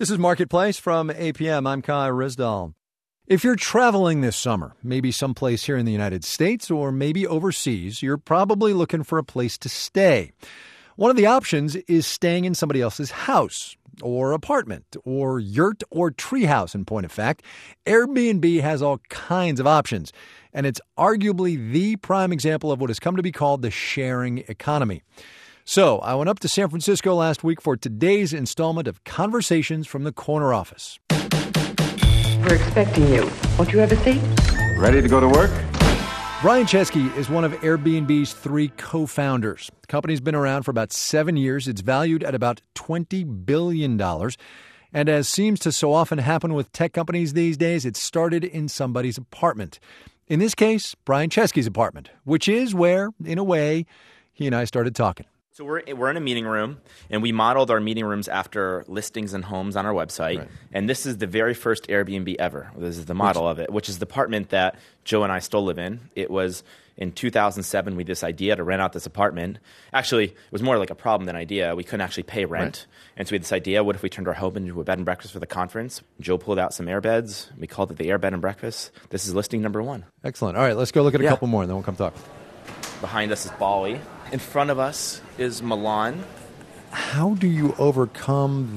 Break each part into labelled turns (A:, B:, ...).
A: This is Marketplace from APM. I'm Kai Rizdal. If you're traveling this summer, maybe someplace here in the United States or maybe overseas, you're probably looking for a place to stay. One of the options is staying in somebody else's house or apartment or yurt or treehouse, in point of fact. Airbnb has all kinds of options, and it's arguably the prime example of what has come to be called the sharing economy. So I went up to San Francisco last week for today's installment of Conversations from the Corner Office.
B: We're expecting you. Won't you have a seat?
C: Ready to go to work?
A: Brian Chesky is one of Airbnb's 3 co-founders. The company's been around for about 7 years. It's valued at about $20 billion. And as seems to so often happen with tech companies these days, it started in somebody's apartment. In this case, Brian Chesky's apartment, which is where, in a way, he and I started talking.
D: So we're in a meeting room, and we modeled our meeting rooms after listings and homes on our website. Right. And this is the very first Airbnb ever. This is the model of it, which is the apartment that Joe and I still live in. It was in 2007 we had this idea to rent out this apartment. Actually, it was more like a problem than an idea. We couldn't actually pay rent. Right. And so we had this idea, what if we turned our home into a bed and breakfast for the conference? Joe pulled out some air beds. We called it the Air Bed and Breakfast. This is listing number 1.
A: Excellent. All right, let's go look at a couple more, and then we'll come talk.
D: Behind us is Bali. In front of us is Milan.
A: How do you overcome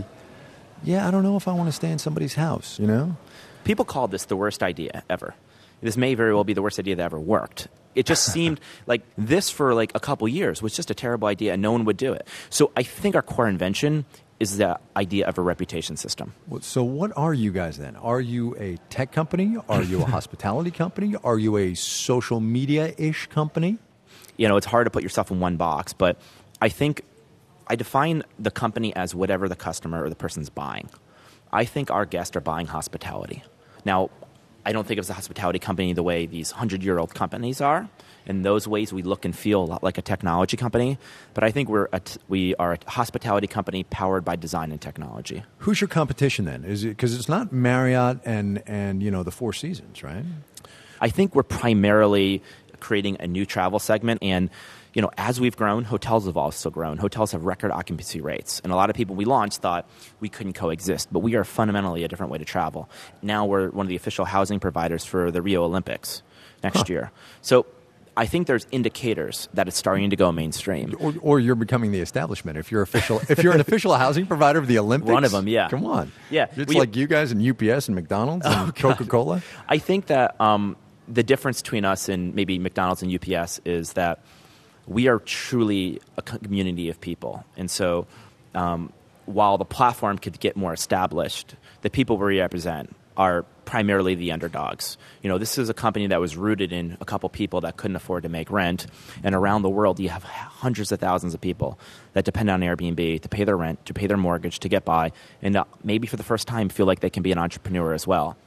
A: I don't know if I want to stay in somebody's house,
D: People called this the worst idea ever. This may very well be the worst idea that ever worked. It just seemed like this for like a couple years was just a terrible idea and no one would do it. So I think our core invention is the idea of a reputation system.
A: So what are you guys then? Are you a tech company? Are you a hospitality company? Are you a social media-ish company?
D: It's hard to put yourself in one box, but I think I define the company as whatever the customer or the person's buying. I think our guests are buying hospitality. Now, I don't think of the hospitality company the way these 100-year-old companies are. In those ways, we look and feel a lot like a technology company. But I think we are a hospitality company powered by design and technology.
A: Who's your competition then? Is it because it's not Marriott and the Four Seasons, right?
D: I think we're primarily creating a new travel segment. And, as we've grown, hotels have also grown. Hotels have record occupancy rates. And a lot of people we launched thought we couldn't coexist. But we are fundamentally a different way to travel. Now we're one of the official housing providers for the Rio Olympics next year. So I think there's indicators that it's starting to go mainstream.
A: Or you're becoming the establishment. If you're an official housing provider of the Olympics.
D: One of them, yeah.
A: Come on.
D: Yeah.
A: It's like you guys and UPS and McDonald's and Coca-Cola.
D: I think that the difference between us and maybe McDonald's and UPS is that we are truly a community of people. And so while the platform could get more established, the people we represent are primarily the underdogs. This is a company that was rooted in a couple people that couldn't afford to make rent. And around the world, you have hundreds of thousands of people that depend on Airbnb to pay their rent, to pay their mortgage, to get by, and maybe for the first time feel like they can be an entrepreneur as well.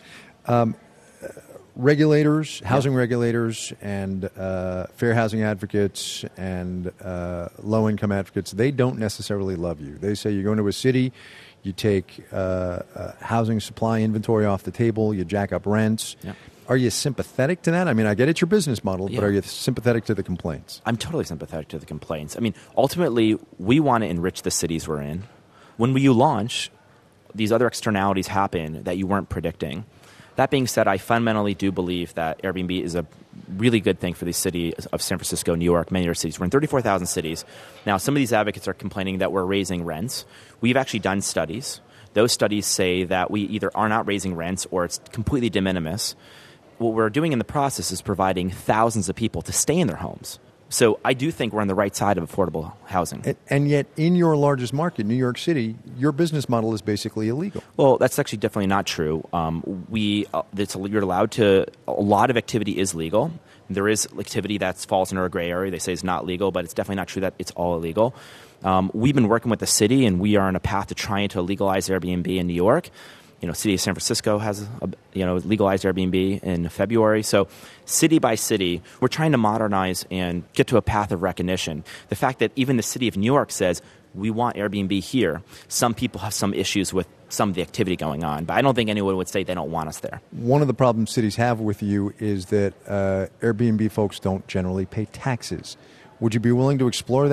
A: Regulators, housing regulators, and fair housing advocates and low-income advocates, they don't necessarily love you. They say you go into a city, you take housing supply inventory off the table, you jack up rents. Yep. Are you sympathetic to that? I mean, I get it's your business model, but are you sympathetic to the complaints?
D: I'm totally sympathetic to the complaints. I mean, ultimately, we want to enrich the cities we're in. When you launch, these other externalities happen that you weren't predicting. That being said, I fundamentally do believe that Airbnb is a really good thing for the city of San Francisco, New York, many other cities. We're in 34,000 cities. Now, some of these advocates are complaining that we're raising rents. We've actually done studies. Those studies say that we either are not raising rents or it's completely de minimis. What we're doing in the process is providing thousands of people to stay in their homes. So I do think we're on the right side of affordable housing.
A: And yet, in your largest market, New York City, your business model is basically illegal.
D: Well, that's actually definitely not true. You're allowed to. A lot of activity is legal. There is activity that falls into a gray area. They say it's not legal, but it's definitely not true that it's all illegal. We've been working with the city, and we are on a path to trying to legalize Airbnb in New York. City of San Francisco has legalized Airbnb in February. So city by city, we're trying to modernize and get to a path of recognition. The fact that even the city of New York says, we want Airbnb here. Some people have some issues with some of the activity going on, but I don't think anyone would say they don't want us there.
A: One of the problems cities have with you is that Airbnb folks don't generally pay taxes. Would you be willing to explore that?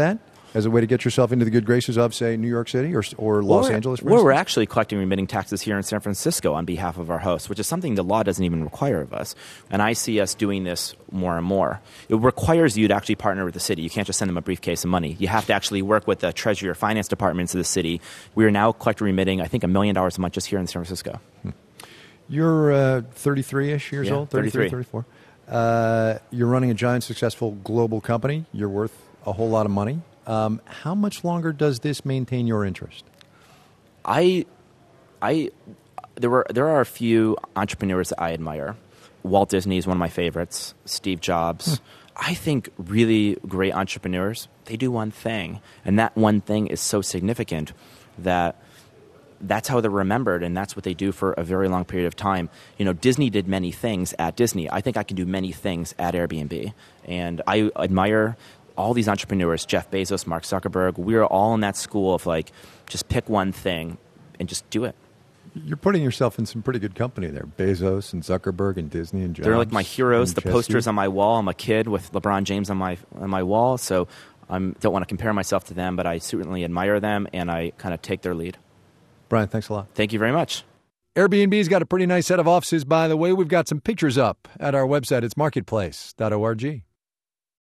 A: as a way to get yourself into the good graces of, say, New York City or Los Angeles, for instance?
D: We're actually collecting remitting taxes here in San Francisco on behalf of our hosts, which is something the law doesn't even require of us. And I see us doing this more and more. It requires you to actually partner with the city. You can't just send them a briefcase of money. You have to actually work with the Treasury or Finance departments of the city. We are now collecting remitting, I think, $1 million a month just here in San Francisco.
A: You're 33-ish years old?
D: 33.
A: 34. You're running a giant, successful global company. You're worth a whole lot of money. How much longer does this maintain your interest?
D: There are a few entrepreneurs that I admire. Walt Disney is one of my favorites. Steve Jobs. I think really great entrepreneurs, they do one thing, and that one thing is so significant that that's how they're remembered, and that's what they do for a very long period of time. You know, Disney did many things at Disney. I think I can do many things at Airbnb, and I admire all these entrepreneurs, Jeff Bezos, Mark Zuckerberg. We're all in that school of like, just pick one thing and just do it.
A: You're putting yourself in some pretty good company there. Bezos and Zuckerberg and Disney and Jobs.
D: They're like my heroes. The posters on my wall. I'm a kid with LeBron James on my wall, so I don't want to compare myself to them, but I certainly admire them, and I kind of take their lead.
A: Brian, thanks a lot.
D: Thank you very much.
A: Airbnb's got a pretty nice set of offices, by the way. We've got some pictures up at our website. It's marketplace.org.